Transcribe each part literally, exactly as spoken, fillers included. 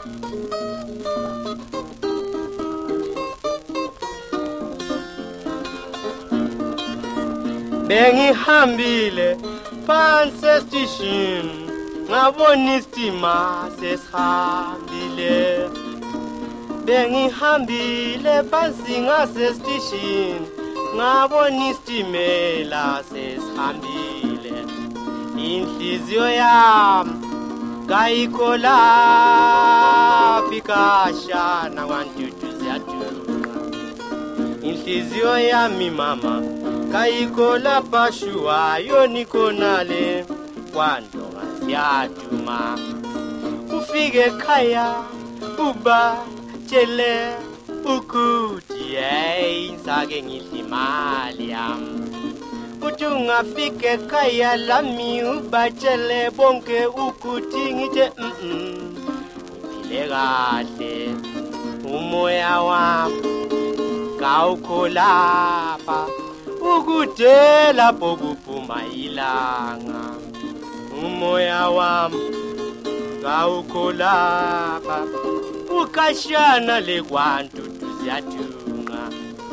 Bengihambile phansi estation ngabona istima sesihambile. Bengihambile phansi ngasestation ngabona istimela sesihambile. Inhliziyo yami kayikhola fikashana kwantutu ziyaduma. Inhliziyo yami mama kayikhola phashua yonikonale kwandonga ziyaduma. Ufike ekhaya uba tshele ukuthi hey sake ngidla imali yami. Uthi ungafika ekhaya lami ubatshele bonke ukuthi ngithe mhm ngiphile kahle umoya wami kawukholapha ukude lapho kuphuma ilanga. Umoya wami kawukholapha ukashana lekwantutu ziyadunga.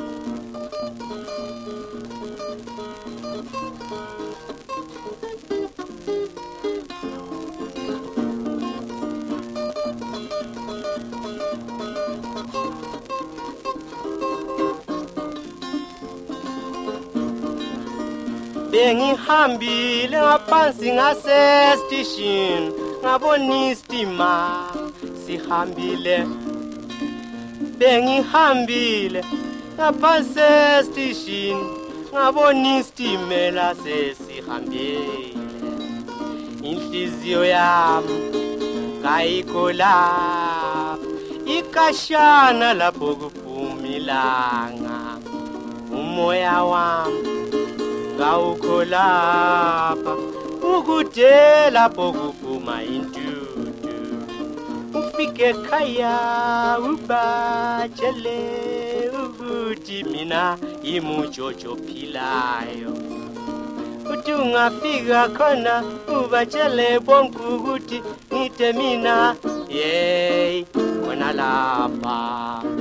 Bengihambile ngaphansi ngasestation ngabona istima sihambile. Bengihambile ngaphansi estation ngabona istimela sesihambile. Inhliziyo yami kayikhola ikashana lapho kuphuma ilanga. Umoya wami kawukholapha ukude lapho kuphuma intutu. Ufike ekhaya ubatshele ukuthi mina imujojo philayo. Uthi ungafika khona ubatshele bonke ukuthi ngithe mina hey khona lapha.